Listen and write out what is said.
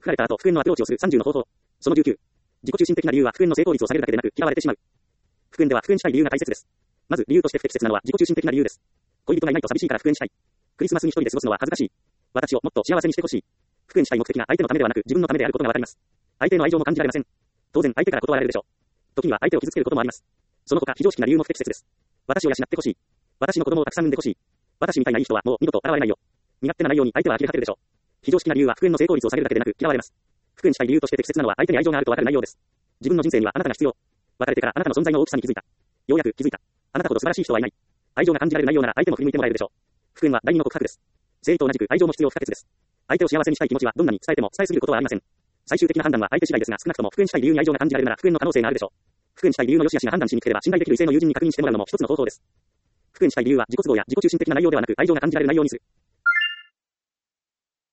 吹かれた後、復縁のアプローチをする30の方法。その19。自己中心的な理由は復縁の成功率を下げるだけでなく嫌われてしまう。復縁では復縁したい理由が大切です。まず理由として不適切なのは自己中心的な理由です。恋人がいないと寂しいから復縁したい。クリスマスに一人で過ごすのは恥ずかしい。私をもっと幸せにしてほしい。復縁したい目的が相手のためではなく自分のためであることがわかります。相手の愛情も感じられません。当然相手から断られるでしょう。時には相手を傷つけることもあります。その他非常識な理由も不適切です。私を養ってほしい。私の子供をたくさん産んでほしい。私みたいないい人はもう二度と現れないよ。身勝手な内容に相手は呆れ果てるでしょう。非常識な理由は復縁の成功率を下げるだけでなく嫌われます。復縁したい理由として適切なのは相手に愛情があるとわかる内容です。自分の人生にはあなたが必要。別れてからあなたの存在の大きさに気づいた。ようやく気づいた。あなたほど素晴らしい人はいない。愛情が感じられる内容なら相手も振り向いてもらえるでしょう。復縁は第二の告白です。誠意と同じく愛情も必要不可欠です。相手を幸せにしたい気持ちはどんなに伝えても伝えすぎることはありません。最終的な判断は相手次第ですが少なくとも復縁したい理由に愛情が感じられるなら復縁の可能性があるでしょう。復縁したい理由の良し悪しが判断しにくければ信頼できる異性の友人に確認してもらうのも一つの方法です。復縁したい理由は自己都合や自己中心的な内容ではなく愛情が感じられる内容にする。